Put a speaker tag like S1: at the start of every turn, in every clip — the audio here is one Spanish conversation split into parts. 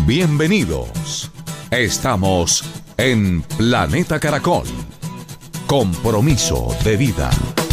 S1: Bienvenidos. Estamos en Planeta Caracol. Compromiso de vida.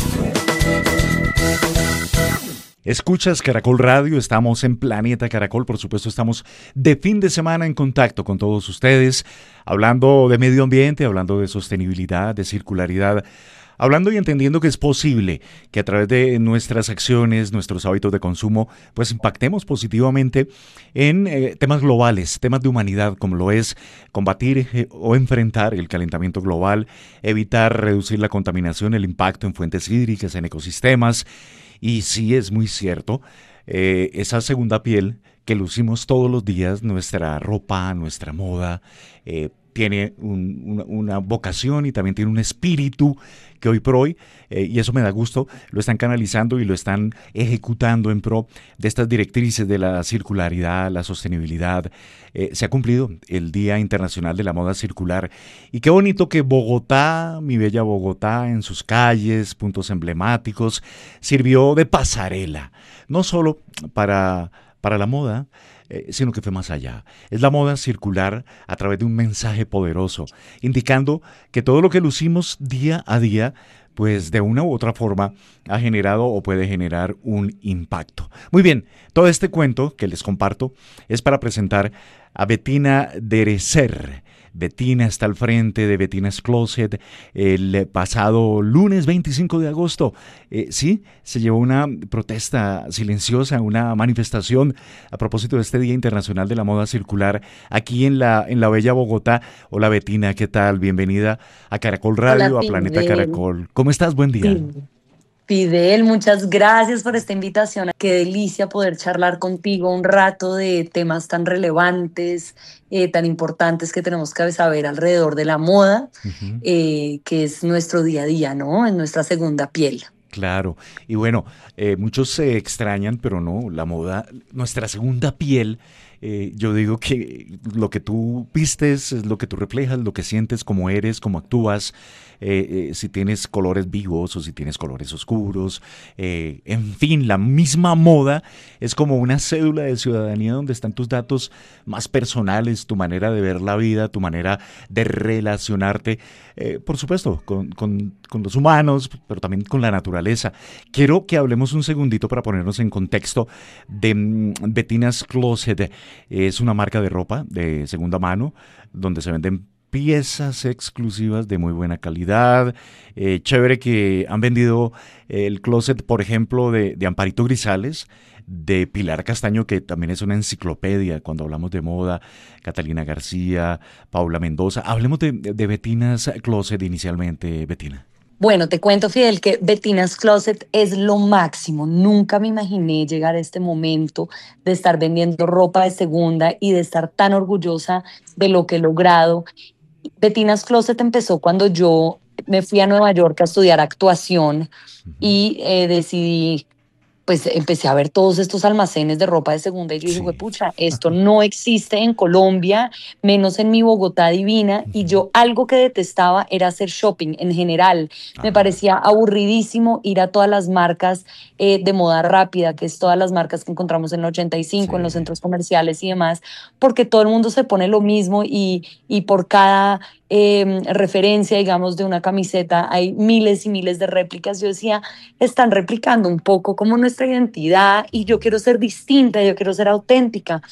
S2: Escuchas Caracol Radio, estamos en Planeta Caracol, por supuesto estamos de fin de semana en contacto con todos ustedes, hablando de medio ambiente, hablando de sostenibilidad, de circularidad, hablando y entendiendo que es posible que a través de nuestras acciones, nuestros hábitos de consumo, pues impactemos positivamente en temas globales, temas de humanidad, como lo es combatir o enfrentar el calentamiento global, evitar reducir la contaminación, el impacto en fuentes hídricas, en ecosistemas. Y sí es muy cierto, esa segunda piel que lucimos todos los días, nuestra ropa, nuestra moda, tiene una vocación y también tiene un espíritu que hoy por hoy, y eso me da gusto, lo están canalizando y lo están ejecutando en pro de estas directrices de la circularidad, la sostenibilidad. Se ha cumplido el Día Internacional de la Moda Circular y qué bonito que Bogotá, mi bella Bogotá, en sus calles, puntos emblemáticos, sirvió de pasarela, no solo para la moda, sino que fue más allá. Es la moda circular a través de un mensaje poderoso, indicando que todo lo que lucimos día a día, pues de una u otra forma ha generado o puede generar un impacto. Muy bien, todo este cuento que les comparto es para presentar a Bettina Derecer. Bettina está al frente de Bettina's Closet el pasado lunes 25 de agosto. Sí, se llevó una protesta silenciosa, una manifestación a propósito de este Día Internacional de la Moda Circular aquí en la bella Bogotá. Hola Bettina, ¿qué tal? Bienvenida a Caracol Radio,
S3: Hola,
S2: a Planeta
S3: Fidel.
S2: Caracol. ¿Cómo estás? Buen día.
S3: Fidel, muchas gracias por esta invitación. Qué delicia poder charlar contigo un rato de temas tan relevantes, tan importantes que tenemos que saber alrededor de la moda,
S2: Ujú.
S3: que es nuestro día a día, ¿no? En nuestra segunda piel.
S2: Claro, y bueno, muchos se extrañan, pero no, la moda, nuestra segunda piel, yo digo que lo que tú vistes es lo que tú reflejas, lo que sientes, cómo eres, cómo actúas, si tienes colores vivos o si tienes colores oscuros, en fin, la misma moda es como una cédula de ciudadanía donde están tus datos más personales, tu manera de ver la vida, tu manera de relacionarte, por supuesto, con los humanos, pero también con la naturaleza. Quiero que hablemos un segundito para ponernos en contexto de Bettina's Closet. Es una marca de ropa de segunda mano donde se venden piezas exclusivas de muy buena calidad. Chévere que han vendido el closet, por ejemplo, de Amparito Grisales, de Pilar Castaño, que también es una enciclopedia cuando hablamos de moda, Catalina García, Paula Mendoza. Hablemos de Bettina's Closet inicialmente, Bettina.
S3: Bueno, te cuento, Fidel, que Bettina's Closet es lo máximo. Nunca me imaginé llegar a este momento de estar vendiendo ropa de segunda y de estar tan orgullosa de lo que he logrado. Bettina's Closet empezó cuando yo me fui a Nueva York a estudiar actuación
S2: Ujú.
S3: y decidí, pues empecé a ver todos estos almacenes de ropa de segunda y yo dije,
S2: Sí.
S3: pucha, esto no existe en Colombia, menos en mi Bogotá divina. Y
S2: Ujú.
S3: yo algo que detestaba era hacer shopping en general. Me
S2: Ajá.
S3: parecía aburridísimo ir a todas las marcas de moda rápida, que es todas las marcas que encontramos en el 85, en los
S2: Sí.
S3: centros comerciales y demás, porque todo el mundo se pone lo mismo y por cada referencia, digamos, de una camiseta hay miles y miles de réplicas. Yo decía, están replicando un poco como nuestra identidad y yo quiero ser distinta, yo quiero ser auténtica.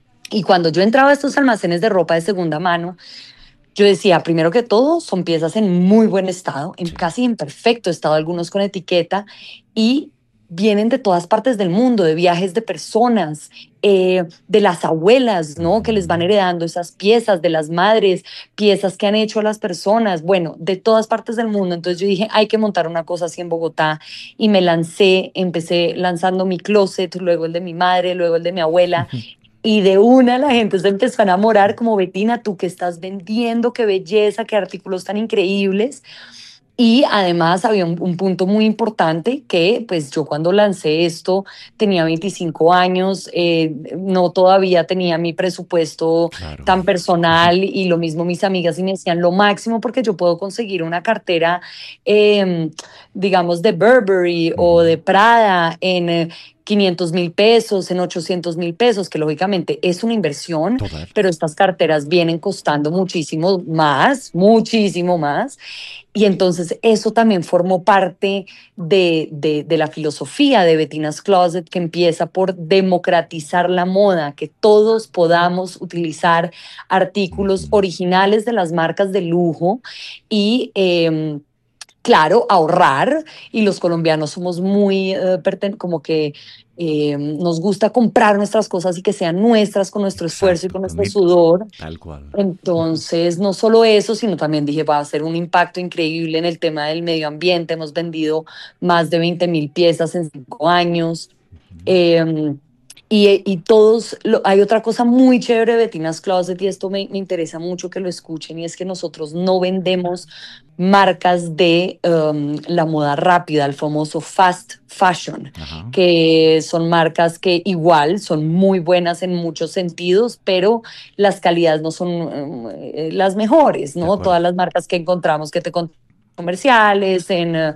S3: Y cuando yo entraba a estos almacenes de ropa de segunda mano, yo decía, primero que todo, son piezas en muy buen estado, en
S2: Sí.
S3: casi en perfecto estado, algunos con etiqueta, y vienen de todas partes del mundo, de viajes de personas, de las abuelas, ¿no? Que les van
S2: Ujú.
S3: heredando esas piezas, de las madres, piezas que han hecho las personas, bueno, de todas partes del mundo. Entonces yo dije, hay que montar una cosa así en Bogotá y me lancé, empecé lanzando mi closet, luego el de mi madre, luego el de mi abuela, y de una la gente se empezó a enamorar, como Bettina, tú que estás vendiendo, qué belleza, qué artículos tan increíbles. Y además había un punto muy importante que pues yo cuando lancé esto tenía 25 años, no todavía tenía mi presupuesto
S2: Claro.
S3: tan personal y lo mismo mis amigas y me decían lo máximo porque yo puedo conseguir una cartera, eh, digamos, de Burberry o
S2: Ujú.
S3: de Prada en 500.000 pesos, en 800.000 pesos, que lógicamente es una inversión,
S2: Total.
S3: pero estas carteras vienen costando muchísimo más. Y entonces eso también formó parte de la filosofía de Bettina's Closet, que empieza por democratizar la moda, que todos podamos utilizar artículos
S2: Ujú.
S3: originales de las marcas de lujo y claro, ahorrar. Y los colombianos somos muy como que nos gusta comprar nuestras cosas y que sean nuestras con nuestro esfuerzo y
S2: Exacto,
S3: con nuestro sudor.
S2: tal cual.
S3: Entonces, no solo eso, sino también dije, va a ser un impacto increíble en el tema del medio ambiente. Hemos vendido más de 20.000 piezas en 5 años. Eh, y todos, hay otra cosa muy chévere de Bettina's Closet y esto me interesa mucho que lo escuchen y es que nosotros no vendemos marcas de la moda rápida, el famoso fast fashion,
S2: Ajá,
S3: que son marcas que igual son muy buenas en muchos sentidos, pero las calidades no son las mejores,
S2: de
S3: ¿no?
S2: acuerdo.
S3: Todas las marcas que encontramos que te comerciales,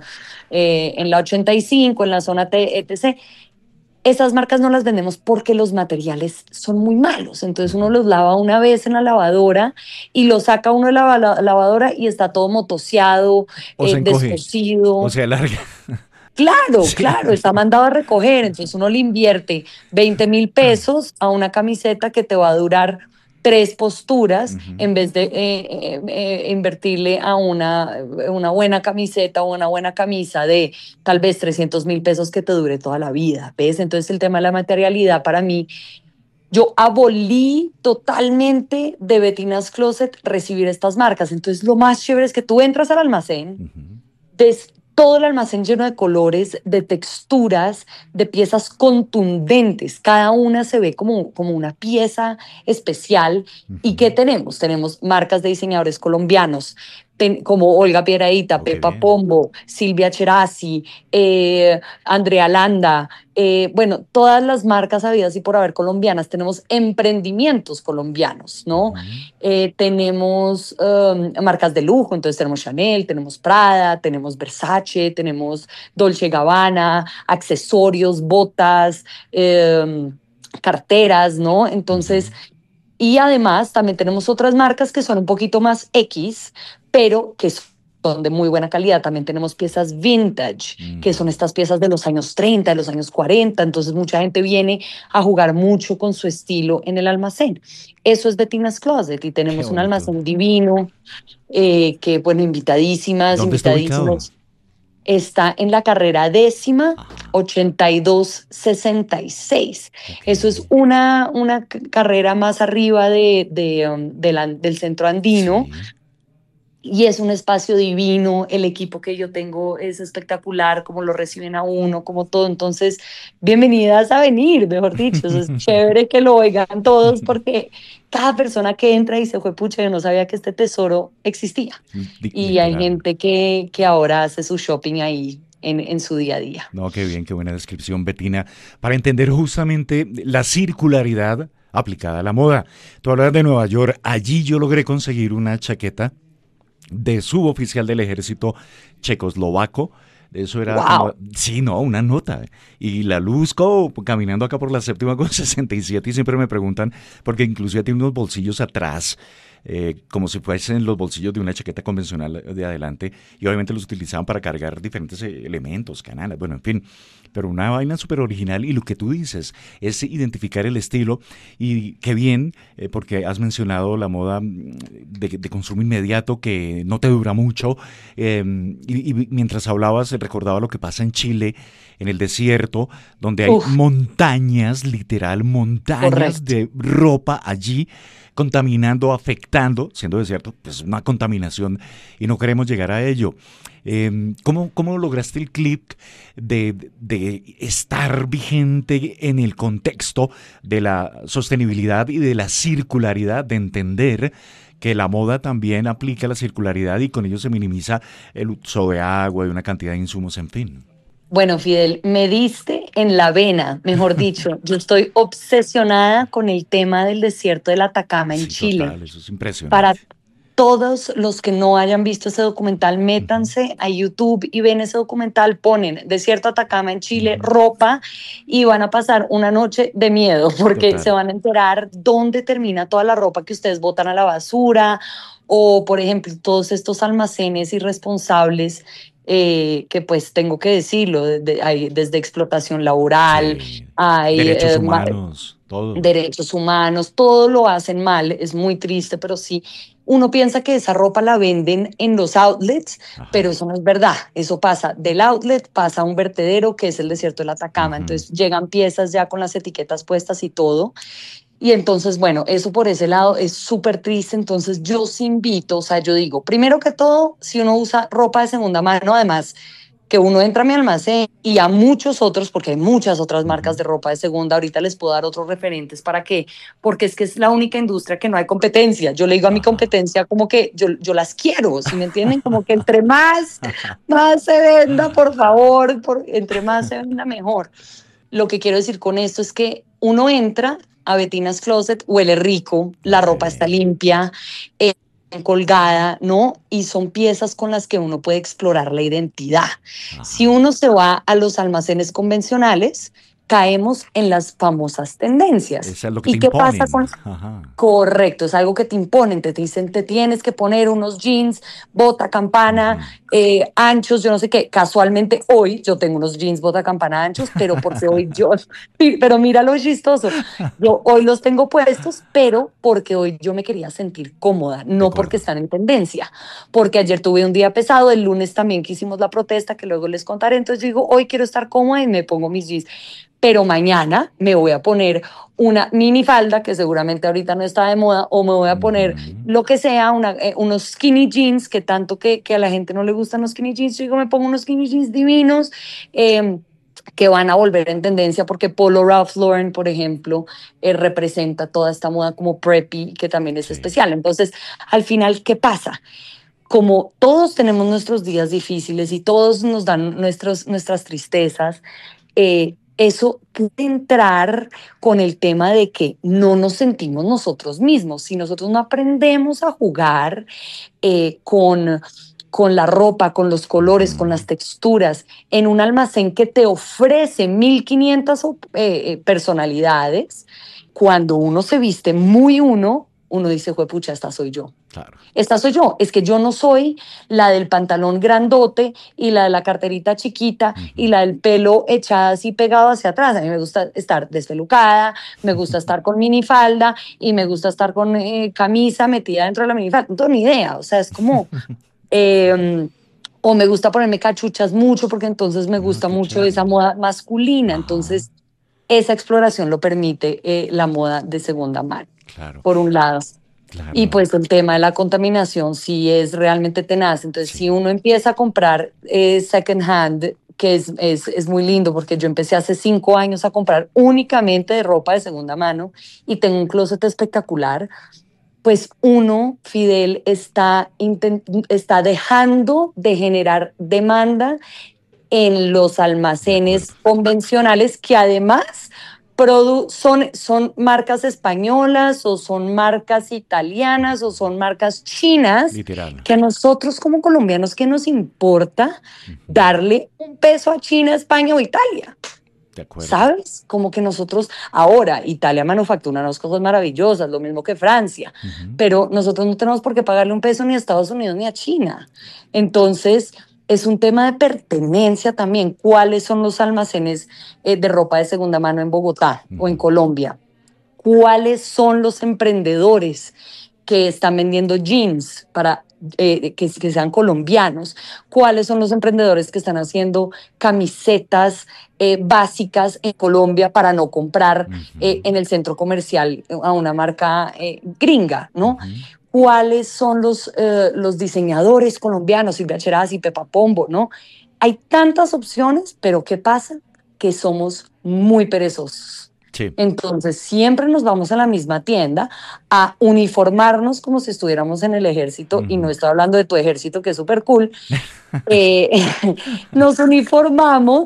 S3: en la 85, en la zona etc. Esas marcas no las vendemos porque los materiales son muy malos. Entonces uno
S2: Ujú.
S3: los lava una vez en la lavadora y lo saca uno de la lavadora y está todo motoseado,
S2: O se encoge, o
S3: descosido.
S2: se alarga.
S3: Claro,
S2: Sí.
S3: claro, está mandado a recoger. Entonces uno le invierte 20.000 pesos a una camiseta que te va a durar 3 posturas
S2: Ujú.
S3: en vez de invertirle a una buena camiseta o una buena camisa de tal vez 300.000 pesos que te dure toda la vida. ¿Ves? Entonces el tema de la materialidad para mí, yo abolí totalmente de Bettina's Closet recibir estas marcas. Entonces lo más chévere es que tú entras al almacén,
S2: Ujú.
S3: ves todo el almacén lleno de colores, de texturas, de piezas contundentes. Cada una se ve como una pieza especial. ¿Y qué
S2: Ujú.
S3: tenemos? Tenemos marcas de diseñadores colombianos, como Olga Piedrahita,
S2: Oh, qué
S3: Pepa
S2: bien.
S3: Pombo, Silvia Cherasi, Andrea Landa. Bueno, todas las marcas habidas y por haber colombianas. Tenemos emprendimientos colombianos, ¿no?
S2: Ujú.
S3: Tenemos marcas de lujo, entonces tenemos Chanel, tenemos Prada, tenemos Versace, tenemos Dolce Gabbana, accesorios, botas, carteras, ¿no? Entonces,
S2: Ujú.
S3: y además también tenemos otras marcas que son un poquito más X, pero que son de muy buena calidad. También tenemos piezas vintage, que son
S2: Ujú.
S3: estas piezas de los años 30, de los años 40. Entonces mucha gente viene a jugar mucho con su estilo en el almacén. Eso es Bettina's Closet y
S2: Qué
S3: tenemos un
S2: bonito.
S3: almacén divino, que bueno, invitadísimas,
S2: ¿Dónde está ubicado?
S3: invitadísimos. Está en la carrera 10ª,
S2: Ajá,
S3: 8266.
S2: ok.
S3: Eso es una carrera más arriba del centro andino
S2: Sí.
S3: y es un espacio divino. El equipo que yo tengo es espectacular, como lo reciben a uno, como todo. Entonces, bienvenidas a venir, mejor dicho. Eso es chévere que lo oigan todos porque cada persona que entra y se fue, pucha, yo no sabía que este tesoro existía. Y hay
S2: Literal.
S3: gente que ahora hace su shopping ahí en su día a día.
S2: No, qué bien, qué buena descripción, Bettina, para entender justamente la circularidad aplicada a la moda. Tú hablas de Nueva York, allí yo logré conseguir una chaqueta de suboficial del ejército checoslovaco. Eso era como,
S3: ¡Wow!
S2: sí, no, una nota. Y la luzco caminando acá por la séptima con 67 y siempre me preguntan, porque inclusive tiene unos bolsillos atrás, como si fuesen los bolsillos de una chaqueta convencional de adelante, y obviamente los utilizaban para cargar diferentes elementos, canales, bueno, en fin, pero una vaina súper original y lo que tú dices es identificar el estilo y qué bien, porque has mencionado la moda de consumo inmediato que no te dura mucho, y mientras hablabas recordaba lo que pasa en Chile, en el desierto, donde hay
S3: Uf,
S2: montañas, literal, montañas
S3: correcto.
S2: de ropa allí contaminando, afectando, siendo desierto, pues una contaminación y no queremos llegar a ello. ¿Cómo lograste el clic de estar vigente en el contexto de la sostenibilidad y de la circularidad, de entender que la moda también aplica la circularidad y con ello se minimiza el uso de agua y una cantidad de insumos, en fin?
S3: Bueno, Fidel, me diste en la vena, mejor dicho. Yo estoy obsesionada con el tema del desierto del Atacama en
S2: Sí,
S3: Chile.
S2: total, eso es
S3: Para
S2: impresionante.
S3: todos los que no hayan visto ese documental, métanse a YouTube y ven ese documental, ponen Desierto Atacama en Chile, ropa, y van a pasar una noche de miedo porque se van a enterar dónde termina toda la ropa que ustedes botan a la basura, o por ejemplo todos estos almacenes irresponsables, que pues tengo que decirlo, hay desde explotación laboral,
S2: Sí.
S3: hay
S2: Derechos humanos, todo.
S3: derechos humanos, todo lo hacen mal, es muy triste, pero sí, uno piensa que esa ropa la venden en los outlets, pero
S2: Ajá.
S3: eso no es verdad, eso pasa del outlet, pasa a un vertedero que es el desierto del Atacama,
S2: Ujú.
S3: entonces llegan piezas ya con las etiquetas puestas y todo, y entonces, bueno, eso por ese lado es súper triste. Entonces, yo sí invito, o sea, yo digo, primero que todo, si uno usa ropa de segunda mano, además, que uno entra a mi almacén y a muchos otros, porque hay muchas otras marcas
S2: Ujú.
S3: de ropa de segunda, ahorita les puedo dar otros referentes para que, porque es que es la única industria que no hay competencia. Yo le digo a mi
S2: Ajá.
S3: competencia como que yo las quiero, ¿sí me entienden? Como que entre más se venda, por favor, entre más se venda, mejor. Lo que quiero decir con esto es que uno entra a Betina's Closet, huele rico, la
S2: Ok.
S3: ropa está limpia, eh, colgada, ¿no? Y son piezas con las que uno puede explorar la identidad. Si
S2: Ajá.
S3: uno se va a los almacenes convencionales, caemos en las famosas tendencias.
S2: Eso es lo que te
S3: ¿Y qué pasa
S2: imponen.
S3: con
S2: Ajá.
S3: Correcto, es algo que te imponen, te dicen, te tienes que poner unos jeans, bota campana,
S2: Ujú.
S3: anchos, yo no sé qué. Casualmente hoy yo tengo unos jeans, bota campana anchos, pero porque hoy yo, sí, pero mira lo chistoso, yo hoy los tengo puestos, pero porque hoy yo me quería sentir cómoda,
S2: De
S3: no porque
S2: acuerdo.
S3: están en tendencia, porque ayer tuve un día pesado, el lunes también que hicimos la protesta, que luego les contaré, entonces yo digo, hoy quiero estar cómoda y me pongo mis jeans, pero mañana me voy a poner una mini falda que seguramente ahorita no está de moda, o me voy a poner
S2: Ujú.
S3: lo que sea, unos skinny jeans, que tanto que a la gente no le gustan los skinny jeans, yo digo, me pongo unos skinny jeans divinos, eh, que van a volver en tendencia, porque Polo Ralph Lauren, por ejemplo, representa toda esta moda como preppy, que también es
S2: Sí.
S3: especial. Entonces, al final, ¿qué pasa? Como todos tenemos nuestros días difíciles y todos nos dan nuestras tristezas, eso puede entrar con el tema de que no nos sentimos nosotros mismos. Si nosotros no aprendemos a jugar con la ropa, con los colores, con
S2: Ujú.
S3: las texturas, en un almacén que te ofrece 1500 personalidades, cuando uno se viste muy uno dice, pucha, esta soy yo.
S2: Claro.
S3: Esta soy yo, es que yo no soy la del pantalón grandote y la de la carterita chiquita y
S2: Ujú.
S3: la del pelo echada así pegado hacia atrás. A mí me gusta estar despelucada, me gusta estar con minifalda y me gusta estar con camisa metida dentro de la minifalda. No tengo ni idea, o sea, es como... eh, o me gusta ponerme cachuchas mucho porque entonces me
S2: Ah,
S3: gusta
S2: qué
S3: mucho esa
S2: chévere.
S3: moda masculina.
S2: Ajá.
S3: Entonces, esa exploración lo permite la moda de segunda mano,
S2: Claro.
S3: por un lado. Y
S2: Claro.
S3: pues el tema de la contaminación sí es realmente tenaz. Entonces, si
S2: Sí.
S3: uno empieza a comprar second hand, que es muy lindo, porque yo empecé hace 5 años a comprar únicamente de ropa de segunda mano y tengo un closet espectacular, pues uno, Fidel, está dejando de generar demanda en los
S2: De acuerdo.
S3: almacenes convencionales que además son marcas españolas o son marcas italianas o son marcas chinas,
S2: Literal.
S3: que a nosotros como colombianos, ¿qué nos importa
S2: Ujú.
S3: darle un peso a China, España o Italia?
S2: De acuerdo.
S3: ¿Sabes? Como que nosotros, ahora, Italia manufactura unas cosas maravillosas, lo mismo que Francia,
S2: Ujú.
S3: pero nosotros no tenemos por qué pagarle un peso ni a Estados Unidos ni a China. Entonces, es un tema de pertenencia también. ¿Cuáles son los almacenes de ropa de segunda mano en Bogotá o en
S2: Ujú.
S3: Colombia? ¿Cuáles son los emprendedores que están vendiendo jeans para que sean colombianos? ¿Cuáles son los emprendedores que están haciendo camisetas básicas en Colombia para no comprar
S2: Ujú.
S3: en el centro comercial a una marca gringa, ¿no?
S2: Ujú.
S3: ¿Cuáles son los diseñadores colombianos, Silvia Cheraz y Pepa Pombo, ¿no? Hay tantas opciones, pero ¿qué pasa? Que somos muy perezosos.
S2: Sí.
S3: Entonces, siempre nos vamos a la misma tienda a uniformarnos como si estuviéramos en el ejército, y no
S2: Ujú.
S3: estoy hablando de tu ejército, que es súper cool. Eh, nos uniformamos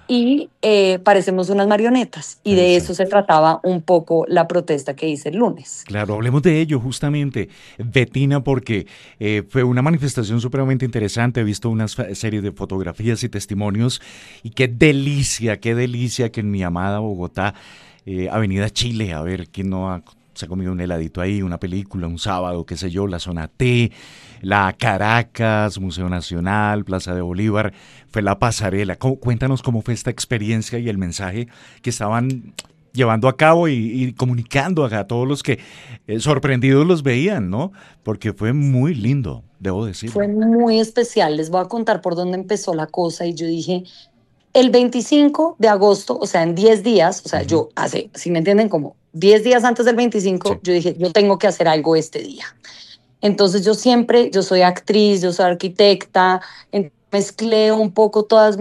S3: y parecemos unas marionetas. Y de eso se trataba un poco la protesta que hice el lunes.
S2: Claro, hablemos de ello justamente, Betina, porque fue una manifestación supremamente interesante. He visto una serie de fotografías y testimonios y qué delicia que en mi amada Bogotá, Avenida Chile, a ver quién no se ha comido un heladito ahí, una película, un sábado, qué sé yo, la zona T, la Caracas, Museo Nacional, Plaza de Bolívar, fue la pasarela. Cuéntanos cómo fue esta experiencia y el mensaje que estaban llevando a cabo y comunicando a todos los que sorprendidos los veían, ¿no? Porque fue muy lindo, debo decirlo.
S3: Fue muy especial. Les voy a contar por dónde empezó la cosa y yo dije, el 25 de agosto, o sea, en 10 días, o sea, yo hace, si me entienden, como 10 días antes del 25, yo dije, yo tengo que hacer algo este día. Entonces yo soy actriz, yo soy arquitecta, mezclé un poco todas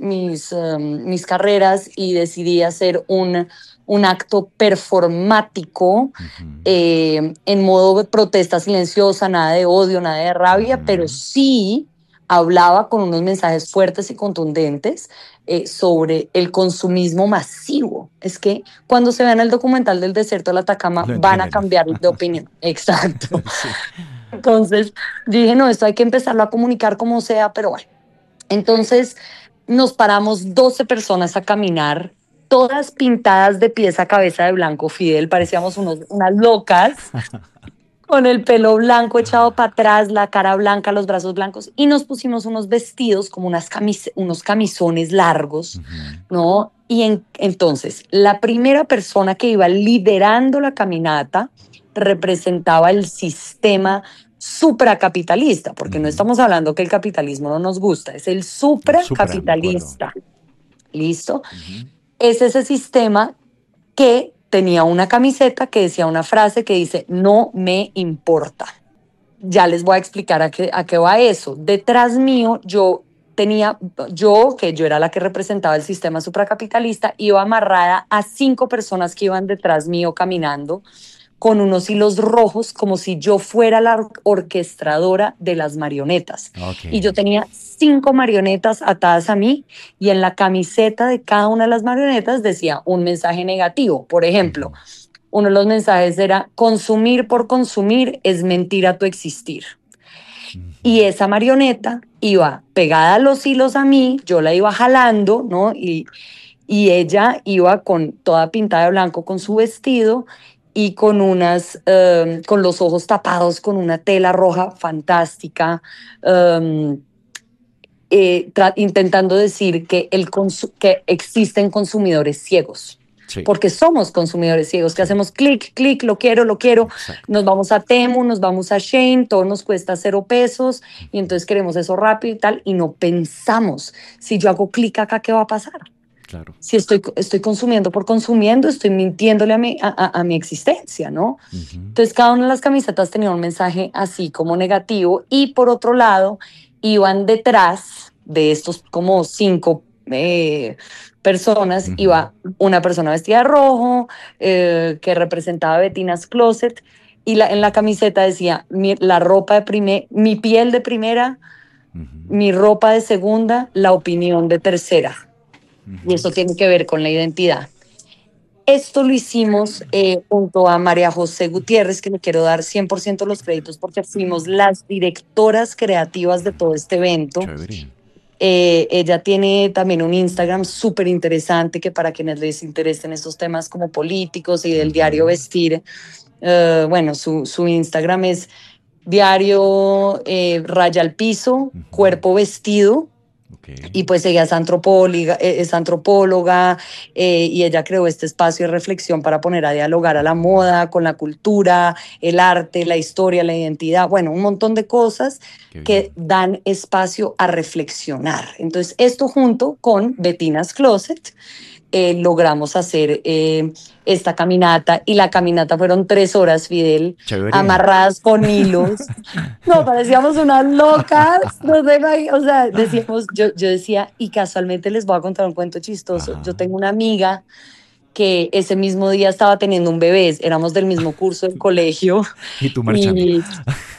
S3: mis carreras y decidí hacer un acto performático en modo de protesta silenciosa, nada de odio, nada de rabia, pero sí hablaba con unos mensajes fuertes y contundentes sobre el consumismo masivo. Es que cuando se vean el documental del desierto del Atacama van a cambiar de opinión. Exacto. Sí. Entonces dije, no, esto hay que empezarlo a comunicar como sea, pero bueno. Entonces nos paramos 12 personas a caminar, todas pintadas de pies a cabeza de blanco, Fidel, parecíamos unas locas, con el pelo blanco echado para atrás, la cara blanca, los brazos blancos, y nos pusimos unos vestidos como unos camisones largos, ¿no? Y entonces, la primera persona que iba liderando la caminata representaba el sistema supracapitalista, porque no estamos hablando que el capitalismo no nos gusta, es el supracapitalista. ¿Listo? Es ese sistema que tenía una camiseta que decía una frase que dice, no me importa. Ya les voy a explicar a qué va eso. Detrás mío, yo era la que representaba el sistema supracapitalista, iba amarrada a 5 personas que iban detrás mío caminando con unos hilos rojos, como si yo fuera la orquestadora de las marionetas. Okay. Y yo tenía 5 marionetas atadas a mí, y en la camiseta de cada una de las marionetas decía un mensaje negativo. Por ejemplo, uno de los mensajes era, consumir por consumir es mentir a tu existir. Y esa marioneta iba pegada a los hilos a mí, yo la iba jalando, ¿no? Y ella iba toda pintada de blanco con su vestido, y con los ojos tapados con una tela roja fantástica, intentando decir que existen consumidores ciegos. Sí. Porque somos consumidores ciegos, que hacemos clic, clic, lo quiero, exacto. Nos vamos a Temu, nos vamos a Shein, todo nos cuesta 0 pesos, y entonces queremos eso rápido y tal, y no pensamos, si yo hago clic acá, ¿qué va a pasar? Claro. Si estoy consumiendo por consumiendo, estoy mintiéndole a mi existencia, ¿no? Entonces, cada una de las camisetas tenía un mensaje así como negativo, y por otro lado, iban detrás de estos como 5 personas, iba una persona vestida de rojo, que representaba Betina's Closet, y en la camiseta decía, la ropa mi piel de primera, mi ropa de segunda, la opinión de tercera. Y eso tiene que ver con la identidad. Esto lo hicimos junto a María José Gutiérrez, que le quiero dar 100% los créditos porque fuimos las directoras creativas de todo este evento. Ella tiene también un Instagram súper interesante, que para quienes les interesen estos temas como políticos y del diario vestir, bueno, su Instagram es diario raya al piso, cuerpo vestido. Okay. Y pues ella es antropóloga, y ella creó este espacio de reflexión para poner a dialogar a la moda con la cultura, el arte, la historia, la identidad, bueno, un montón de cosas que dan espacio a reflexionar. Entonces, esto junto con Betina's Closet, logramos hacer esta caminata, y la caminata fueron 3 horas, Fidel, amarradas con hilos. No, parecíamos unas locas, no sé, o sea, decíamos, yo decía, y casualmente les voy a contar un cuento chistoso. Yo tengo una amiga que ese mismo día estaba teniendo un bebé, éramos del mismo curso del colegio.
S2: Y tú marchando.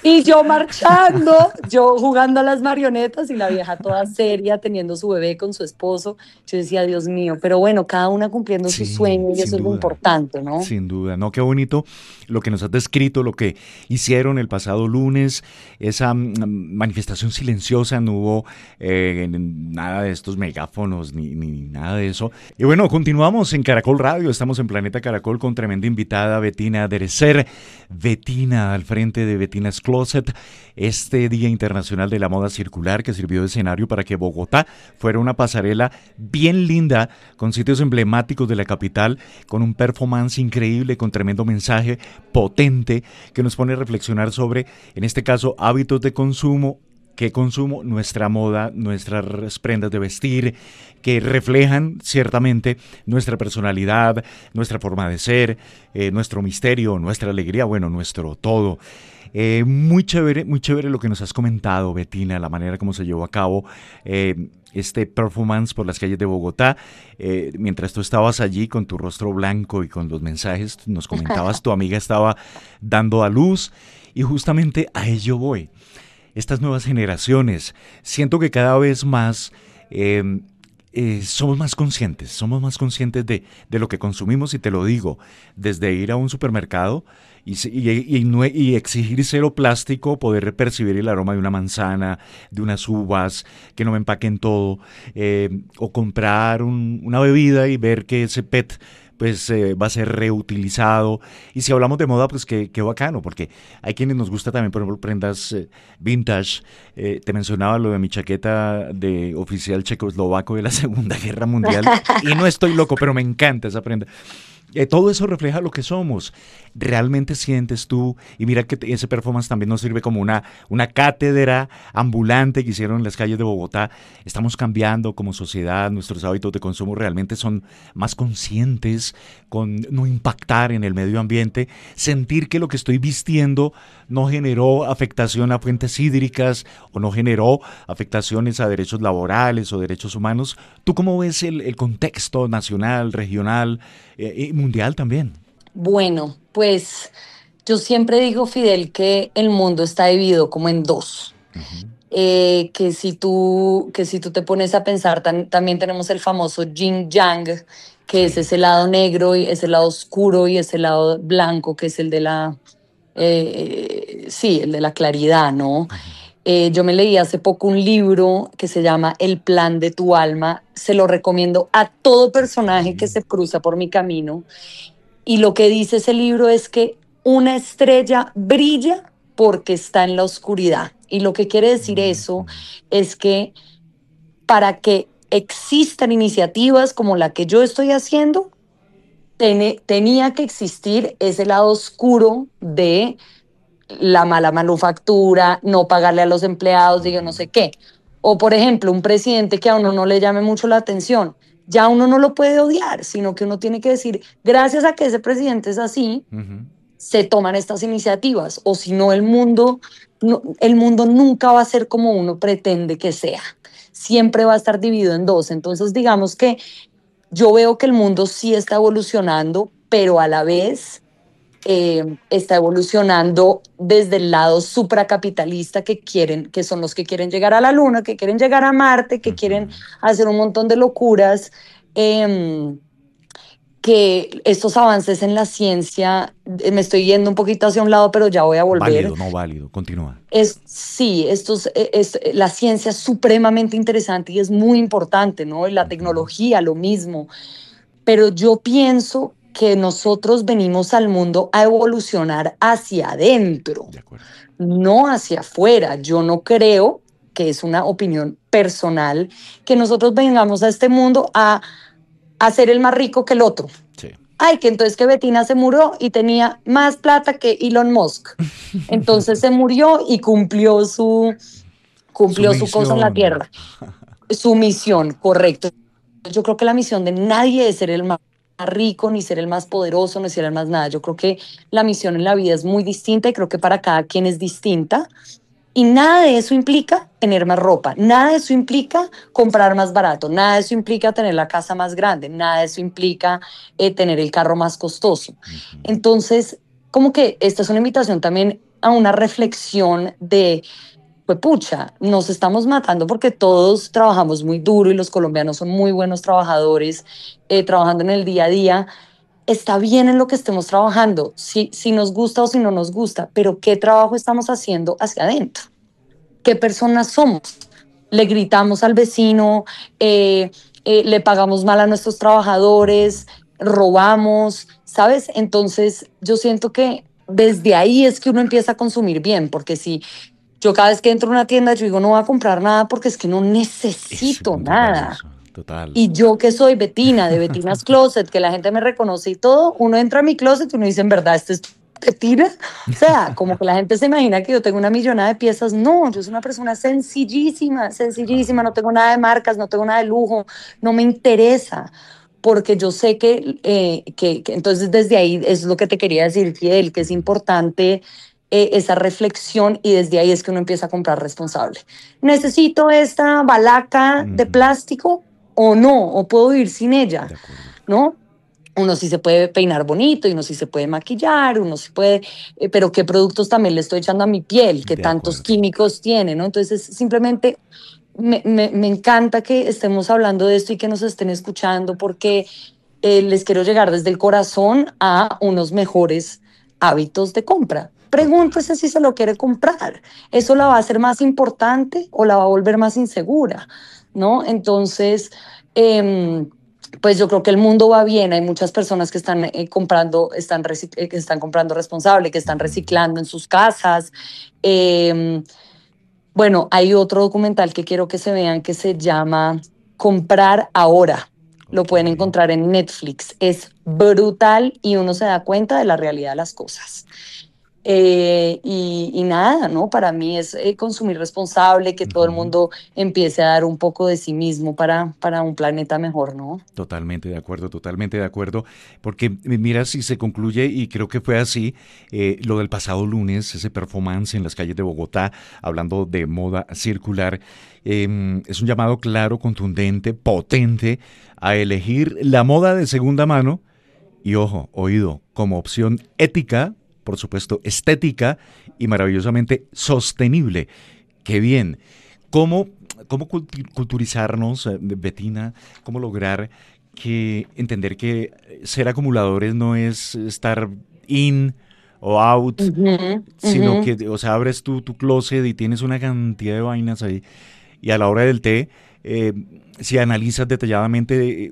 S3: Y yo marchando, yo jugando a las marionetas y la vieja toda seria teniendo su bebé con su esposo. Yo decía, Dios mío, pero bueno, cada una cumpliendo su
S2: Sí,
S3: sueño y
S2: sin
S3: eso es lo
S2: duda.
S3: importante, ¿no?
S2: Sin duda, no, qué bonito lo que nos has descrito, lo que hicieron el pasado lunes, esa manifestación silenciosa, no hubo nada de estos megáfonos ni nada de eso. Y bueno, continuamos en Caracol Radio, estamos en Planeta Caracol con tremenda invitada, Bettina Derecer, Bettina al frente de Bettina's Closet, este Día Internacional de la Moda Circular que sirvió de escenario para que Bogotá fuera una pasarela bien linda con sitios emblemáticos de la capital, con un performance increíble, con tremendo mensaje potente que nos pone a reflexionar sobre, en este caso, hábitos de consumo. ¿Qué consumo? Nuestra moda, nuestras prendas de vestir, que reflejan ciertamente nuestra personalidad, nuestra forma de ser, nuestro misterio, nuestra alegría, bueno, nuestro todo. Muy chévere lo que nos has comentado, Bettina, la manera como se llevó a cabo este performance por las calles de Bogotá. Mientras tú estabas allí con tu rostro blanco y con los mensajes, nos comentabas, tu amiga estaba dando a luz y justamente a ello voy. Estas nuevas generaciones, siento que cada vez más somos más conscientes de lo que consumimos y te lo digo, desde ir a un supermercado y exigir cero plástico, poder percibir el aroma de una manzana, de unas uvas, que no me empaquen todo, o comprar una bebida y ver que ese PET pues va a ser reutilizado. Y si hablamos de moda, pues qué bacano, porque hay quienes nos gusta también, por ejemplo, prendas vintage. Te mencionaba lo de mi chaqueta de oficial checoslovaco de la Segunda Guerra Mundial, y no estoy loco, pero me encanta esa prenda. Todo eso refleja lo que somos. Realmente sientes tú, y mira que ese performance también nos sirve como una cátedra ambulante que hicieron en las calles de Bogotá. Estamos cambiando como sociedad, nuestros hábitos de consumo realmente son más conscientes, con no impactar en el medio ambiente, sentir que lo que estoy vistiendo no generó afectación a fuentes hídricas o no generó afectaciones a derechos laborales o derechos humanos. ¿Tú cómo ves el contexto nacional, regional y mundial también?
S3: Bueno, pues yo siempre digo, Fidel, que el mundo está dividido como en dos.
S2: Uh-huh.
S3: Que si tú te pones a pensar, también tenemos el famoso yin yang, que es
S2: Sí.
S3: ese lado negro y ese lado oscuro y ese lado blanco, que es el de sí, el de la claridad, ¿no?
S2: Uh-huh.
S3: Yo me leí hace poco un libro que se llama El plan de tu alma. Se lo recomiendo a todo personaje que
S2: Okay.
S3: se cruza por mi camino. Y lo que dice ese libro es que una estrella brilla porque está en la oscuridad. Y lo que quiere decir eso
S2: Uh-huh.
S3: es que para que existan iniciativas como la que yo estoy haciendo, tenía que existir ese lado oscuro de la mala manufactura, no pagarle a los empleados, digo no sé qué. O por ejemplo, un presidente que a uno no le llame mucho la atención, ya uno no lo puede odiar, sino que uno tiene que decir, gracias a que ese presidente es así,
S2: Uh-huh.
S3: se toman estas iniciativas, o si no, el mundo nunca va a ser como uno pretende que sea. Siempre va a estar dividido en dos. Entonces, digamos que yo veo que el mundo sí está evolucionando, pero a la vez está evolucionando desde el lado supracapitalista que son los que quieren llegar a la luna, que quieren llegar a Marte, que quieren
S2: Uh-huh.
S3: hacer un montón de locuras. Eh, que estos avances en la ciencia, me estoy yendo un poquito hacia un lado, pero ya voy a volver.
S2: Válido, no válido. Continúa.
S3: Sí, la ciencia es supremamente interesante y es muy importante, ¿no? Y la
S2: Uh-huh.
S3: tecnología, lo mismo. Pero yo pienso que nosotros venimos al mundo a evolucionar hacia adentro,
S2: De acuerdo.
S3: no hacia afuera. Yo no creo, que es una opinión personal, que nosotros vengamos a este mundo a ser el más rico que el otro.
S2: Sí.
S3: Ay, que entonces que Bettina se murió y tenía más plata que Elon Musk. Entonces se murió y
S2: Su
S3: cumplió su cosa en la
S2: misión.
S3: tierra, su misión, correcto. Yo creo que la misión de nadie es ser el más rico, ni ser el más poderoso, ni ser el más nada. Yo creo que la misión en la vida es muy distinta y creo que para cada quien es distinta. Y nada de eso implica tener más ropa, nada de eso implica comprar más barato, nada de eso implica tener la casa más grande, nada de eso implica tener el carro más costoso.
S2: Uh-huh.
S3: Entonces, como que esta es una invitación también a una reflexión de, pues pucha, nos estamos matando porque todos trabajamos muy duro y los colombianos son muy buenos trabajadores, trabajando en el día a día. Está bien en lo que estemos trabajando, si nos gusta o si no nos gusta, pero ¿qué trabajo estamos haciendo hacia adentro? ¿Qué personas somos? Le gritamos al vecino, le pagamos mal a nuestros trabajadores, robamos, ¿sabes? Entonces yo siento que desde ahí es que uno empieza a consumir bien, porque si yo cada vez que entro a una tienda yo digo no voy a comprar nada porque es que no
S2: Ese
S3: necesito
S2: punto es
S3: nada.
S2: valioso, total.
S3: Y yo que soy Betina, de Betina's Closet, que la gente me reconoce y todo, uno entra a mi closet y uno dice, ¿en verdad este es Betina? O sea, como que la gente se imagina que yo tengo una millonada de piezas. No, yo soy una persona sencillísima, sencillísima, no tengo nada de marcas, no tengo nada de lujo, no me interesa, porque yo sé que entonces desde ahí es lo que te quería decir, Fidel, que es importante esa reflexión y desde ahí es que uno empieza a comprar responsable. ¿Necesito esta balaca de
S2: Ujú,
S3: plástico o no? ¿O puedo vivir sin ella?
S2: de acuerdo.
S3: ¿No? Uno sí se puede peinar bonito y uno sí se puede maquillar, uno sí puede, pero ¿qué productos también le estoy echando a mi piel? ¿Qué
S2: De
S3: tantos
S2: acuerdo.
S3: químicos tiene? ¿No? Entonces, simplemente me encanta que estemos hablando de esto y que nos estén escuchando porque les quiero llegar desde el corazón a unos mejores hábitos de compra.
S2: Total.
S3: Pregúntese si se lo quiere comprar. ¿Eso la va a hacer más importante o la va a volver más insegura? ¿No? Entonces, eh, pues yo creo que el mundo va bien. Hay muchas personas que están comprando, que están comprando responsable, que están
S2: Ujú,
S3: reciclando en sus casas. Eh, bueno, hay otro documental que quiero que se vean que se llama Comprar Ahora. Lo
S2: ok.
S3: pueden encontrar en Netflix. Es brutal y uno se da cuenta de la realidad de las cosas. Y nada, ¿no? Para mí es consumir responsable, que todo el
S2: Ujú.
S3: mundo empiece a dar un poco de sí mismo para un planeta mejor, ¿no?
S2: Totalmente de acuerdo, porque mira si se concluye, y creo que fue así, lo del pasado lunes, ese performance en las calles de Bogotá, hablando de moda circular, es un llamado claro, contundente, potente, a elegir la moda de segunda mano, y ojo, oído, como opción ética, por supuesto, estética y maravillosamente sostenible. Qué bien. ¿Cómo, culturizarnos, Betina? ¿Cómo lograr entender que ser acumuladores no es estar in o out,
S3: Ujú,
S2: sino
S3: ujú.
S2: que, o sea, abres tu closet y tienes una cantidad de vainas ahí, y a la hora del té, eh, si analizas detalladamente,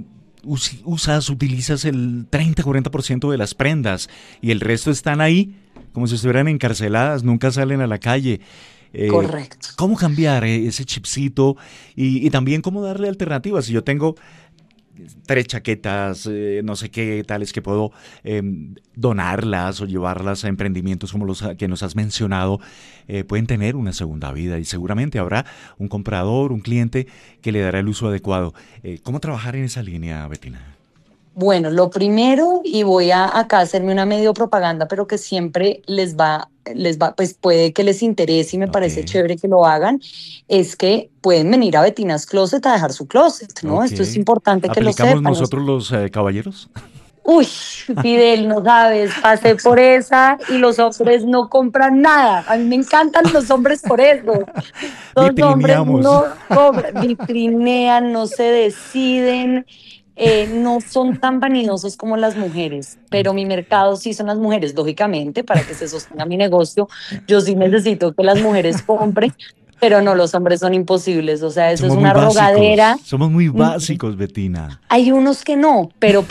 S2: utilizas el 30-40% de las prendas y el resto están ahí como si estuvieran encarceladas, nunca salen a la calle.
S3: Correcto.
S2: ¿Cómo cambiar ese chipcito y también cómo darle alternativas? Si yo tengo tres chaquetas, no sé qué tales que puedo donarlas o llevarlas a emprendimientos como los que nos has mencionado, pueden tener una segunda vida y seguramente habrá un comprador, un cliente que le dará el uso adecuado. ¿Cómo trabajar en esa línea, Betina?
S3: Bueno, lo primero, y voy a acá hacerme una medio propaganda, pero que siempre pues puede que les interese y me
S2: Ok,
S3: parece chévere que lo hagan, es que pueden venir a Betina's Closet a dejar su closet, ¿no?
S2: ok.
S3: Esto es importante que lo
S2: ¿Aplicamos
S3: sepan.
S2: nosotros los caballeros?
S3: Uy, Fidel, no sabes, pasé por esa y los hombres no compran nada. A mí me encantan los hombres por eso. Los hombres
S2: Vitrineamos.
S3: no compran, vitrinean, no se deciden, no son tan vanidosos como las mujeres, pero mi mercado sí son las mujeres, lógicamente, para que se sostenga mi negocio. Yo sí necesito que las mujeres compren, pero no, los hombres son imposibles. O sea, eso es una rogadera.
S2: Somos muy
S3: Mm,
S2: básicos, Betina.
S3: hay unos que no, pero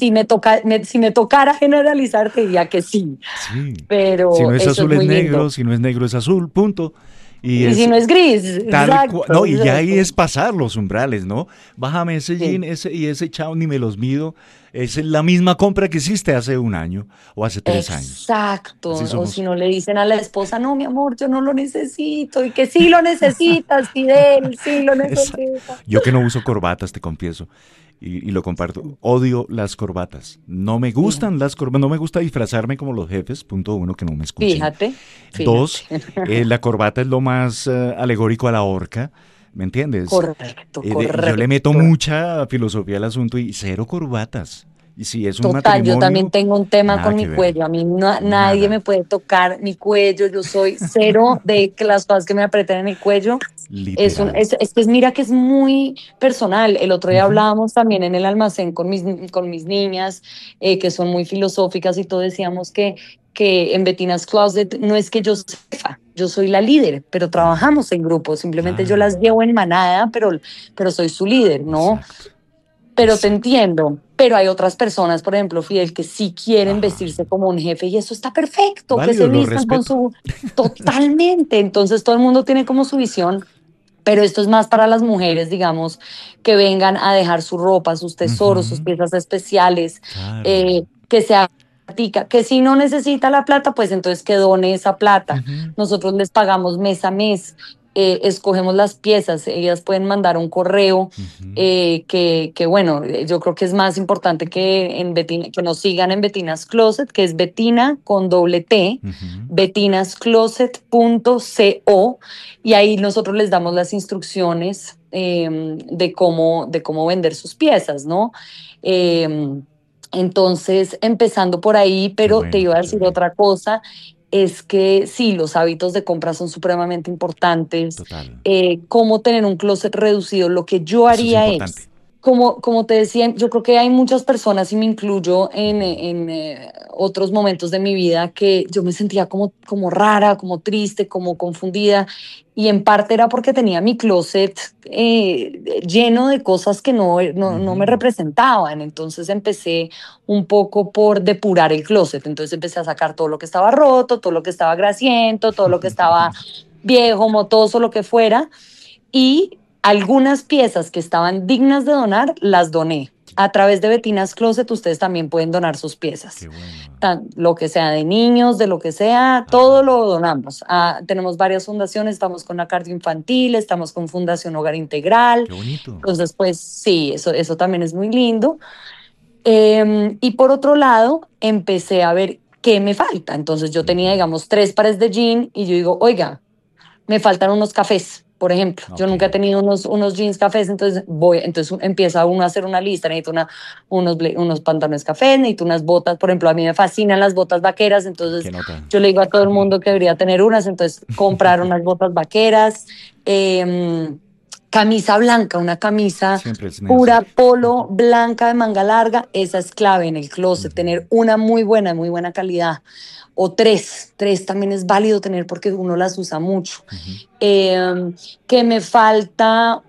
S3: si me tocara generalizar, te diría que sí,
S2: Sí. Si no
S3: pero
S2: es
S3: eso es
S2: azul es
S3: muy lindo.
S2: negro, si no es negro es azul, punto. Y
S3: Y si
S2: es
S3: no es gris,
S2: tal cual.
S3: exacto,
S2: No, y ya ahí
S3: exacto.
S2: es pasar los umbrales, ¿no? Bájame ese jean
S3: Sí.
S2: y ese chao ni me los mido. Es la misma compra que hiciste hace un año o hace 3 años.
S3: Exacto,
S2: Así
S3: o si
S2: somos.
S3: no le dicen a la esposa, no, mi amor, yo no lo necesito, y que sí lo necesitas, Fidel, sí lo
S2: Exacto.
S3: necesitas.
S2: Yo que no uso corbatas, te confieso. Y lo comparto. Odio las corbatas. No me
S3: Fíjate,
S2: gustan las corbatas. No me gusta disfrazarme como los jefes. Punto uno, que no me escuchen.
S3: fíjate,
S2: Dos,
S3: fíjate.
S2: la corbata es lo más alegórico a la horca. ¿Me entiendes?
S3: Correcto,
S2: Y yo le meto
S3: correcto.
S2: mucha filosofía al asunto y cero corbatas. Y si es un
S3: Total, yo también
S2: matrimonio,
S3: tengo un tema
S2: nada
S3: con mi
S2: que ver,
S3: cuello. A mí nadie me
S2: nada,
S3: puede tocar mi cuello. Yo soy cero de que las cosas que me aprieten en el cuello.
S2: literal.
S3: Mira que es muy personal. El otro día
S2: Ujú.
S3: hablábamos también en el almacén con mis niñas, que son muy filosóficas y todo, decíamos que en Betina's Closet no es que yo sea jefa, yo soy la líder, pero
S2: Claro,
S3: trabajamos en grupo. Simplemente yo las
S2: claro,
S3: llevo en manada, pero soy su líder, ¿no?
S2: exacto,
S3: Pero te
S2: exacto.
S3: entiendo. Pero hay otras personas, por ejemplo, Fidel, que sí quieren
S2: Ajá.
S3: vestirse como un jefe y eso está perfecto, que se
S2: Válido, lo
S3: vistan con
S2: respeto.
S3: su... Totalmente. Entonces todo el mundo tiene como su visión, pero esto es más para las mujeres, digamos, que vengan a dejar su ropa, sus tesoros, sus
S2: Ujú.
S3: piezas especiales,
S2: Claro.
S3: que sea platica, que si no necesita la plata, pues entonces que done esa plata.
S2: Ujú.
S3: Nosotros les pagamos mes a mes, escogemos las piezas, ellas pueden mandar un correo,
S2: Ujú.
S3: bueno, yo creo que es más importante que, que nos sigan en Betina's Closet, que es Betina con doble T,
S2: Ujú.
S3: betinascloset.co, y ahí nosotros les damos las instrucciones, de cómo vender sus piezas, ¿no? Eh, entonces, empezando por ahí,
S2: Qué
S3: pero te
S2: bueno,
S3: iba
S2: qué
S3: a decir
S2: chévere.
S3: otra cosa, es que sí, los hábitos de compra son supremamente importantes.
S2: Total.
S3: Cómo tener un closet reducido, lo que yo
S2: Eso es
S3: haría
S2: importante.
S3: es, como te decía, yo creo que hay muchas personas, y me incluyo
S2: Ujú.
S3: en otros momentos de mi vida, que yo me sentía como rara, como triste, como confundida, y en parte era porque tenía mi closet lleno de cosas que no me
S2: Ujú.
S3: representaban. Entonces empecé un poco por depurar el closet. Entonces empecé a sacar todo lo que estaba roto, todo lo que estaba grasiento, todo lo que estaba viejo, motoso, lo que fuera. Y algunas piezas que estaban dignas de donar, las doné. A través de Betina's Closet, ustedes también pueden donar sus
S2: Qué
S3: piezas.
S2: bueno.
S3: Lo que sea de niños, de lo que sea, todo
S2: Ajá.
S3: lo donamos. Tenemos varias fundaciones, estamos con la Cardio Infantil, estamos con Fundación Hogar Integral.
S2: Qué bonito.
S3: Entonces, pues sí, eso también es muy lindo. Y por otro lado, empecé a ver qué me falta. Entonces yo tenía,
S2: Ujú.
S3: digamos, 3 pares de jean y yo digo, oiga, me faltan unos cafés, por ejemplo. Yo
S2: Ok.
S3: nunca he tenido unos jeans cafés, entonces empieza uno a hacer una lista, necesito unos pantalones cafés, necesito unas botas, por ejemplo, a mí me fascinan las botas vaqueras,
S2: Qué
S3: entonces
S2: nota.
S3: yo le digo a todo el mundo que debería tener unas, entonces comprar unas botas vaqueras, eh, camisa blanca, una camisa
S2: Siempre es
S3: pura
S2: necesario.
S3: polo blanca de manga larga, esa es clave en el closet,
S2: Ujú.
S3: tener una muy buena calidad. O tres también es válido tener porque uno las usa mucho.
S2: Ujú.
S3: eh, que me falta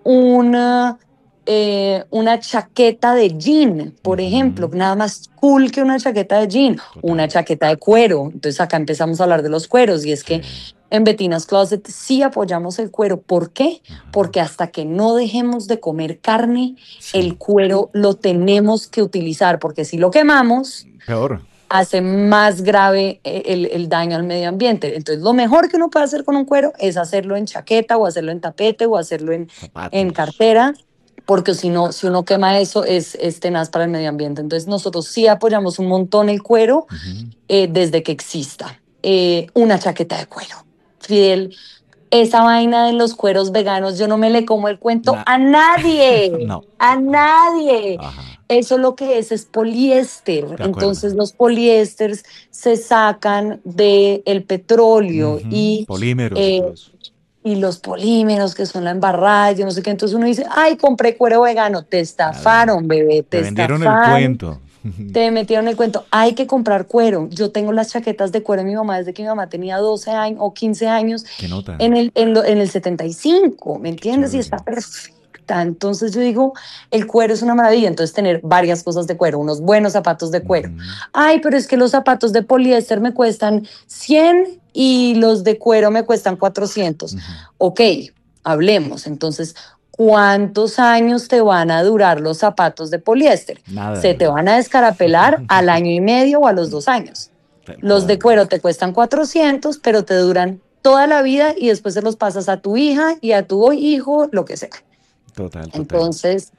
S3: una chaqueta de jean, por ejemplo,
S2: Ujú.
S3: nada más cool que una chaqueta de jean, una
S2: Total.
S3: chaqueta de cuero. Entonces acá empezamos a hablar de los cueros y es
S2: Sí.
S3: que en Betina's Closet sí apoyamos el cuero. ¿Por qué?
S2: Ajá.
S3: Porque hasta que no dejemos de comer carne,
S2: Sí.
S3: el cuero lo tenemos que utilizar, porque si lo quemamos
S2: Peor.
S3: hace más grave el daño al medio ambiente. Entonces, lo mejor que uno puede hacer con un cuero es hacerlo en chaqueta o hacerlo en tapete o hacerlo en
S2: Zapatos.
S3: cartera, porque si no, si uno quema eso es tenaz para el medio ambiente. Entonces, nosotros sí apoyamos un montón el cuero
S2: Ujú.
S3: desde que exista. Una chaqueta de cuero. Fidel, esa vaina de los cueros veganos, yo no me le como el cuento
S2: Na-
S3: a nadie,
S2: no.
S3: a nadie.
S2: Ajá.
S3: Eso lo que es poliéster.
S2: De acuerdo.
S3: Entonces los poliésteres se sacan del petróleo
S2: Ujú. Polímeros y
S3: eh,
S2: todo eso.
S3: y los polímeros que son la embarrada, yo no sé qué. Entonces uno dice, ay, compré cuero vegano. Te
S2: Nada.
S3: estafaron, bebé, te
S2: Te vendieron el
S3: estafaron.
S2: cuento.
S3: Te metieron el cuento, hay que comprar cuero. Yo tengo las chaquetas de cuero de mi mamá desde que mi mamá tenía 12 años o 15 años
S2: Qué nota.
S3: en el 75, ¿me
S2: Qué
S3: entiendes? Y
S2: chévere.
S3: está perfecta. Entonces yo digo, el cuero es una maravilla. Entonces tener varias cosas de cuero, unos buenos zapatos de cuero.
S2: Ujú.
S3: Ay, pero es que los zapatos de poliéster me cuestan 100 y los de cuero me cuestan 400.
S2: Ujú.
S3: Ok, hablemos. Entonces, ¿cuántos años te van a durar los zapatos de poliéster? Se
S2: Nada.
S3: te van a descarapelar al año y medio o a los 2 años.
S2: Tal
S3: Los de
S2: cual.
S3: cuero te cuestan 400, pero te duran toda la vida y después se los pasas a tu hija y a tu hijo, lo que sea.
S2: Total, total.
S3: Entonces,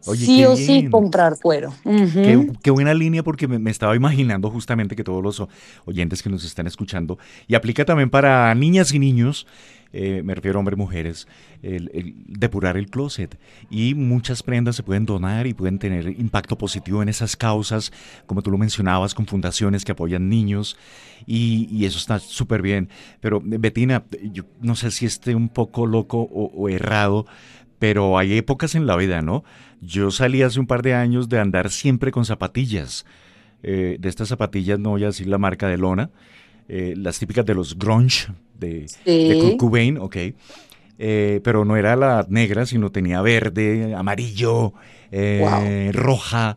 S2: Oye,
S3: sí
S2: qué
S3: o sí
S2: bien.
S3: comprar cuero.
S2: Qué buena línea porque me estaba imaginando justamente que todos los oyentes que nos están escuchando, y aplica también para niñas y niños, me refiero a hombres y mujeres, el depurar el closet. Y muchas prendas se pueden donar y pueden tener impacto positivo en esas causas, como tú lo mencionabas, con fundaciones que apoyan niños, y eso está súper bien. Pero Betina, yo no sé si esté un poco loco o errado, pero hay épocas en la vida, ¿no? Yo salí hace un par de años de andar siempre con zapatillas. De estas zapatillas, no voy a decir la marca de lona, las típicas de los grunge, de Kurt
S3: Sí,
S2: Cobain, ok. Pero no era la negra, sino tenía verde, amarillo,
S3: wow.
S2: roja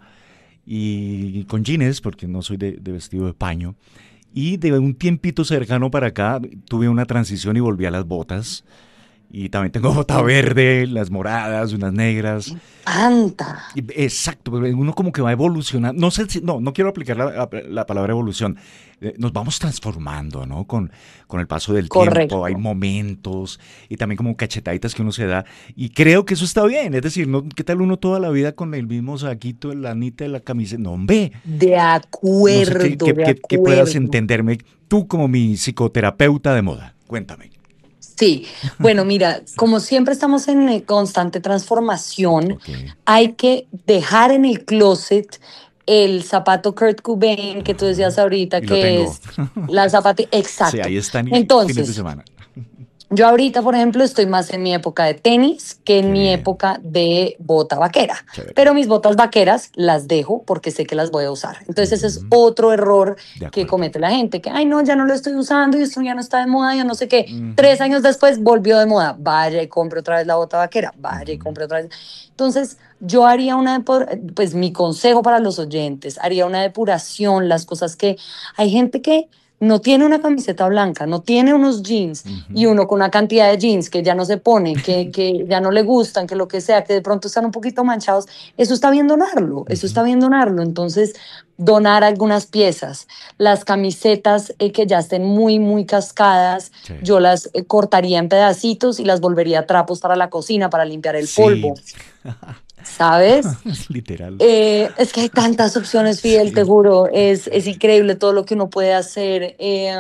S2: y con jeans, porque no soy de vestido de paño. Y de un tiempito cercano para acá tuve una transición y volví a las botas. Y también tengo bota verde, las moradas, unas negras.
S3: Anta.
S2: Exacto, pero uno como que va evolucionando. No sé si, no quiero aplicar la palabra evolución. Nos vamos transformando, ¿no? Con el paso del tiempo, hay
S3: Correcto.
S2: momentos y también como cachetaditas que uno se da. Y creo que eso está bien. Es decir, ¿no? ¿Qué tal uno toda la vida con el mismo saquito, el anita de la camiseta? No, hombre.
S3: De
S2: No sé qué,
S3: acuerdo,
S2: qué,
S3: de
S2: qué, qué puedas
S3: acuerdo.
S2: entenderme tú como mi psicoterapeuta de moda. Cuéntame.
S3: Sí, bueno, mira, como siempre estamos en constante transformación,
S2: Ok.
S3: hay que dejar en el closet el zapato Kurt Cobain que tú decías
S2: Ajá.
S3: ahorita,
S2: Y lo
S3: que
S2: tengo.
S3: es la zapatilla.
S2: Sí,
S3: Exacto.
S2: ahí están fines de
S3: Entonces,
S2: semana.
S3: yo ahorita, por ejemplo, estoy más en mi época de tenis que en
S2: Qué
S3: mi
S2: bien.
S3: época de bota vaquera.
S2: Chévere.
S3: Pero mis botas vaqueras las dejo porque sé que las voy a usar. Entonces ese es
S2: Ujú.
S3: otro error
S2: De
S3: que
S2: acuerdo.
S3: comete la gente, que, ay, no, ya no lo estoy usando y esto ya no está de moda, ya no sé qué.
S2: Ujú,
S3: 3 años después volvió de moda. Vaya y compre otra vez la bota vaquera. Vaya y
S2: ujú.
S3: compre otra vez. Entonces yo haría pues mi consejo para los oyentes, haría una depuración, las cosas que hay gente que no tiene una camiseta blanca, no tiene unos jeans y
S2: Ujú.
S3: uno con una cantidad de jeans que ya no se pone, que ya no le gustan, que lo que sea, que de pronto están un poquito manchados, eso está bien donarlo, eso
S2: Ujú.
S3: está bien donarlo. Entonces, donar algunas piezas, las camisetas que ya estén muy, muy cascadas,
S2: Sí.
S3: yo las cortaría en pedacitos y las volvería a trapos para la cocina, para limpiar el polvo,
S2: Sí.
S3: ¿sabes?
S2: Literal.
S3: Es que hay tantas opciones, Fidel, te
S2: Sí.
S3: juro, es increíble todo lo que uno puede hacer.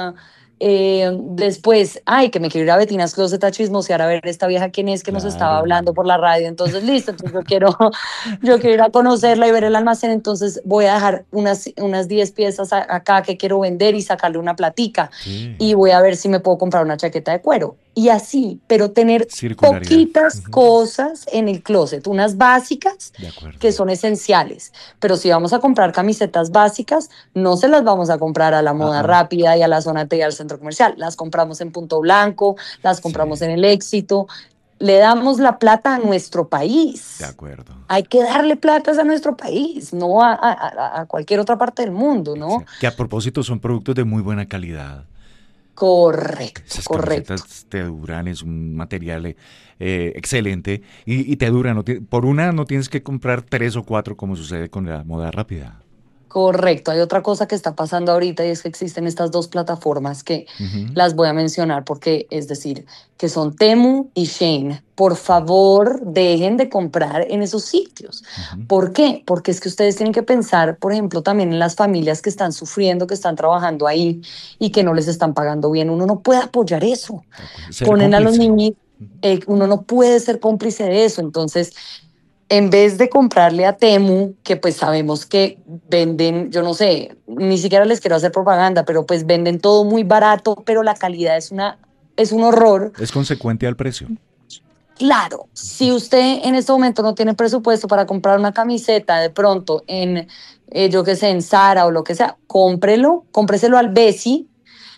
S3: Después, ay, que me quiero ir a Betina's Closet a chismosear a ver esta vieja quién es que nos estaba
S2: Claro.
S3: hablando por la radio. Entonces, listo, entonces yo quiero, yo quiero ir a conocerla y ver el almacén. Entonces voy a dejar unas 10 piezas acá que quiero vender y sacarle una platica.
S2: Sí.
S3: Y voy a ver si me puedo comprar una chaqueta de cuero. Y así, pero tener
S2: Circularidad.
S3: poquitas
S2: Ujú.
S3: cosas en el closet, unas básicas
S2: De acuerdo.
S3: que son esenciales. Pero si vamos a comprar camisetas básicas, no se las vamos a comprar a la
S2: Ah,
S3: moda
S2: ah.
S3: rápida y a la zona T y al centro comercial. Las compramos en Punto Blanco, las
S2: Sí.
S3: compramos en El Éxito. Le damos la plata a nuestro
S2: De
S3: país.
S2: acuerdo.
S3: Hay que darle platas a nuestro país, no a cualquier otra parte del mundo, ¿no?
S2: Exacto. Que a propósito son productos de muy buena calidad.
S3: Correcto,
S2: Esas
S3: correcto.
S2: camisetas te duran, es un material excelente y te dura. Por una no tienes que comprar tres o cuatro como sucede con la moda rápida.
S3: Correcto, hay otra cosa que está pasando ahorita y es que existen estas dos plataformas que
S2: Ujú.
S3: las voy a mencionar porque es decir, que son Temu y Shein. Por
S2: Sí.
S3: favor, dejen de comprar en esos sitios.
S2: Ujú.
S3: ¿Por qué? Porque es que ustedes tienen que pensar, por ejemplo, también en las familias que están sufriendo, que están trabajando ahí y que no les están pagando bien. Uno no puede apoyar eso.
S2: De acuerdo. Ser
S3: Ponen a los
S2: cómplice.
S3: niños, uno no puede ser cómplice de eso. Entonces, en vez de comprarle a Temu, que pues sabemos que venden, yo no sé, ni siquiera les quiero hacer propaganda, pero pues venden todo muy barato, pero la calidad es un horror.
S2: Es consecuente al precio.
S3: Claro, si usted en este momento no tiene presupuesto para comprar una camiseta de pronto en, yo qué sé, en Zara o lo que sea, cómpreselo al Bessie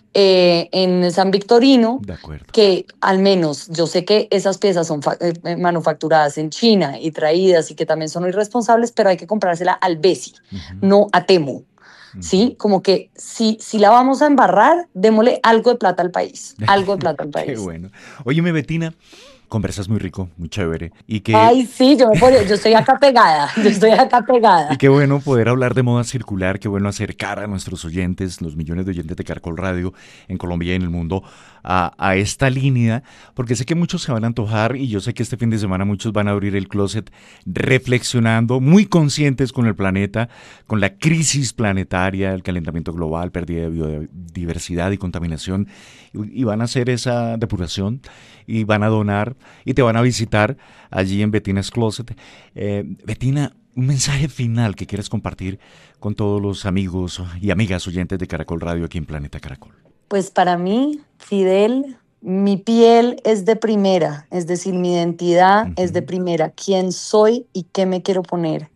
S3: en San Victorino,
S2: De acuerdo.
S3: que al menos yo sé que esas piezas son manufacturadas en China y traídas y que también son irresponsables, pero hay que comprársela al Bessie,
S2: Ujú,
S3: no a Temu.
S2: ujú.
S3: ¿Sí? Como que si la vamos a embarrar, démosle algo de plata al país, algo de plata al
S2: Qué
S3: país.
S2: bueno. Óyeme, Betina, conversas muy rico, muy chévere.
S3: Ay, sí, yo estoy acá pegada, yo estoy acá
S2: Y
S3: pegada.
S2: qué bueno poder hablar de moda circular, qué bueno acercar a nuestros oyentes, los millones de oyentes de Caracol Radio en Colombia y en el mundo, a esta línea, porque sé que muchos se van a antojar y yo sé que este fin de semana muchos van a abrir el closet reflexionando, muy conscientes con el planeta, con la crisis planetaria, el calentamiento global, pérdida de biodiversidad y contaminación, y van a hacer esa depuración y van a donar y te van a visitar allí en Bettina's Closet. Bettina, un mensaje final que quieras compartir con todos los amigos y amigas oyentes de Caracol Radio aquí en Planeta Caracol.
S3: Pues para mí, Fidel, mi piel es de primera, es decir, mi identidad es de primera, quién soy y qué me quiero poner.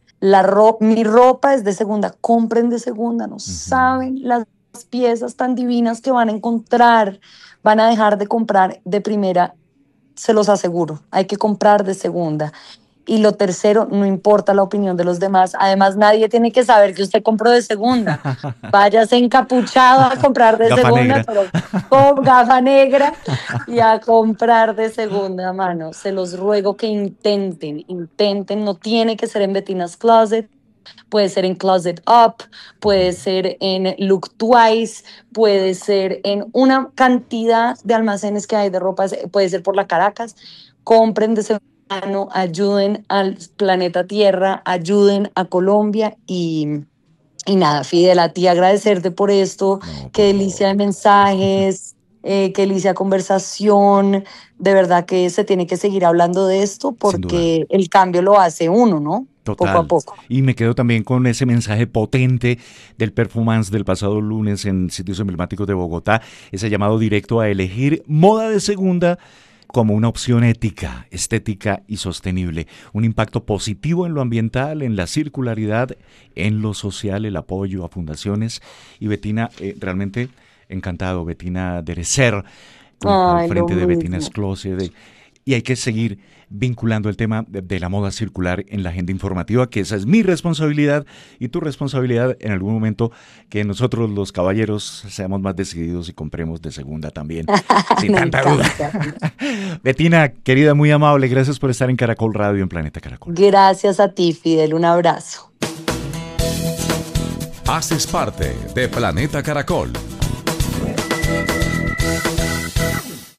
S3: Mi ropa es de segunda, compren de segunda, no saben las piezas tan divinas que van a encontrar, van a dejar de comprar de primera, se los aseguro, hay que comprar de segunda. Y lo tercero, no importa la opinión de los demás. Además, nadie tiene que saber que usted compró de segunda. Váyase encapuchado a comprar de
S2: Gafa
S3: segunda,
S2: negra.
S3: pero con gafa negra y a comprar de segunda mano. Se los ruego que intenten. No tiene que ser en Bettina's Closet. Puede ser en Closet Up, puede ser en Look Twice, puede ser en una cantidad de almacenes que hay de ropa, puede ser por la Caracas. Compren de segunda mano, ayuden al planeta Tierra, ayuden a Colombia y nada, Fidel, a ti agradecerte por esto, qué delicia de mensajes, qué delicia de conversación, de verdad que se tiene que seguir hablando de esto porque el cambio lo hace uno, ¿no?
S2: Total.
S3: Poco a poco.
S2: Y me quedo también con ese mensaje potente del performance del pasado lunes en sitios emblemáticos de Bogotá, ese llamado directo a elegir moda de segunda como una opción ética, estética y sostenible. Un impacto positivo en lo ambiental, en la circularidad, en lo social, el apoyo a fundaciones. Y Bettina, realmente encantado, Bettina Derecer, al frente de Bettina's Closet. Y hay que seguir vinculando el tema de la moda circular en la agenda informativa, que esa es mi responsabilidad y tu responsabilidad en algún momento, que nosotros los caballeros seamos más decididos y compremos de segunda también, sin tanta duda. Bettina, querida, muy amable, gracias por estar en Caracol Radio, en Planeta Caracol.
S3: Gracias a ti, Fidel, un abrazo.
S1: Haces parte de Planeta Caracol.